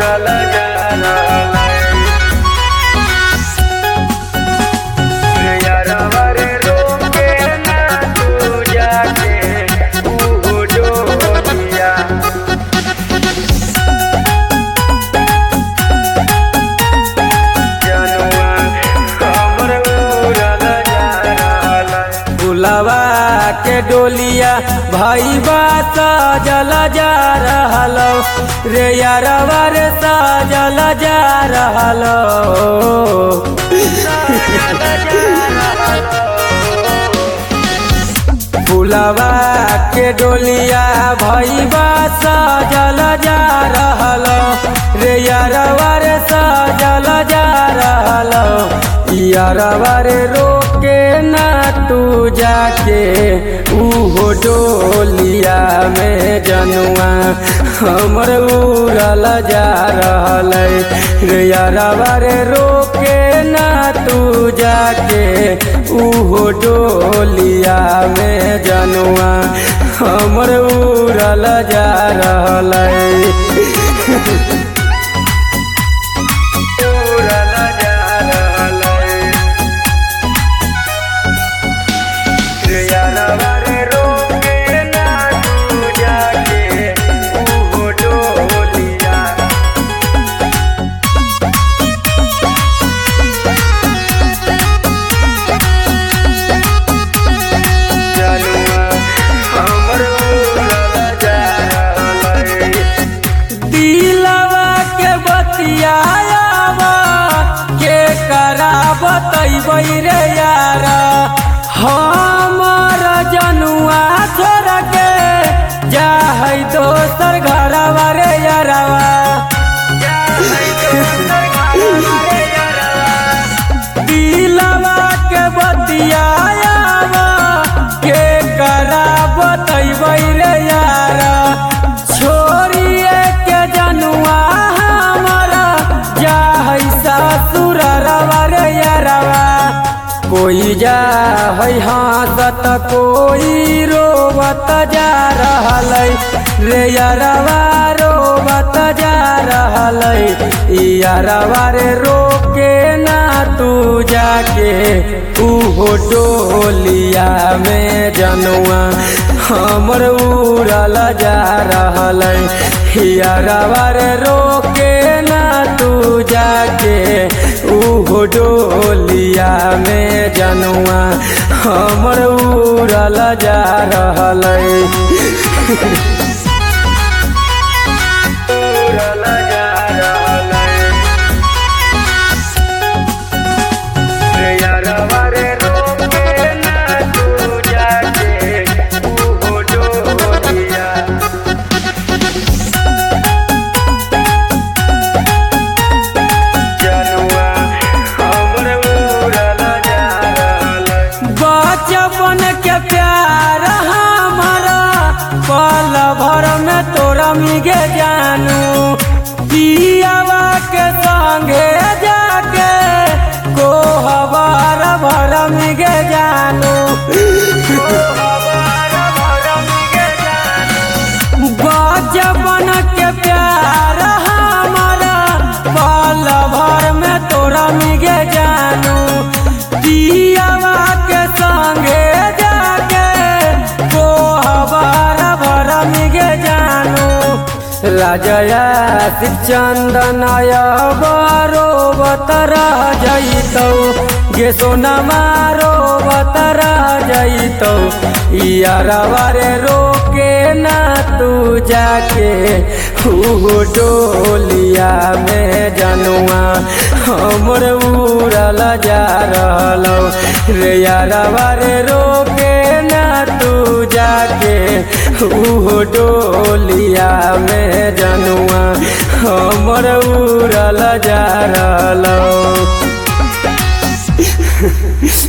उड़ल जा यारवा रे रोके ना तू जाके ऊ डोलिया बुलावा के डोलिया भाई बात सजल जा रहलो रे यारवा रे सजल जा रहलो बुलावा के डोलिया भाई बात सजल जा रहलो रे यारवा रे सजल जा रहलो यारवा रे रोके ना तू जाके ऊ डोलिया में जनुआ हमर उड़ल जा रहल रे यारवा रे रोके ना तू जाके ऊ डोलिया में जनुआ हमर उड़ल जा रहल बतैबै रे यारा हमर जनुआ छोड़ के जाहै दोसर घरवा रे यारवा दिलवा के बतियावा के करा बतैबै रे यारा छोड़िए के जनुआ हमारा जाहै ससुरवा रे यारवा कोई जा है हंसत कोई रोवत जा रहल रे यारवा रोवत जा रहल यारवा रे रोके ना तू जाके ऊ डोलिया में जनुआ हमर उड़ल जा रहल यारवा रे रोके ना तू जाके ऊ डोलिया में जनुआ हमर उड़ल जा रहल प्यार हमारा पल भर में तोरा मिगे जानू पियावा के संगे जाके कोहबर भर मिगे जानू बचपन के प्यार हमारा पल भर में तोरा मिगे जानू पियावा के संगे राजया चंदन रोवत रह जैतौ गे सोना रोवत रह जैतौ यारवा रे रोके ना तू जाके ऊ डोलिया में जनुआ हमर उड़ल जा रहल रे यारवा रे रोके ना तू जाके ऊ डोलिया में जनुआ हमर उड़ल जा रहल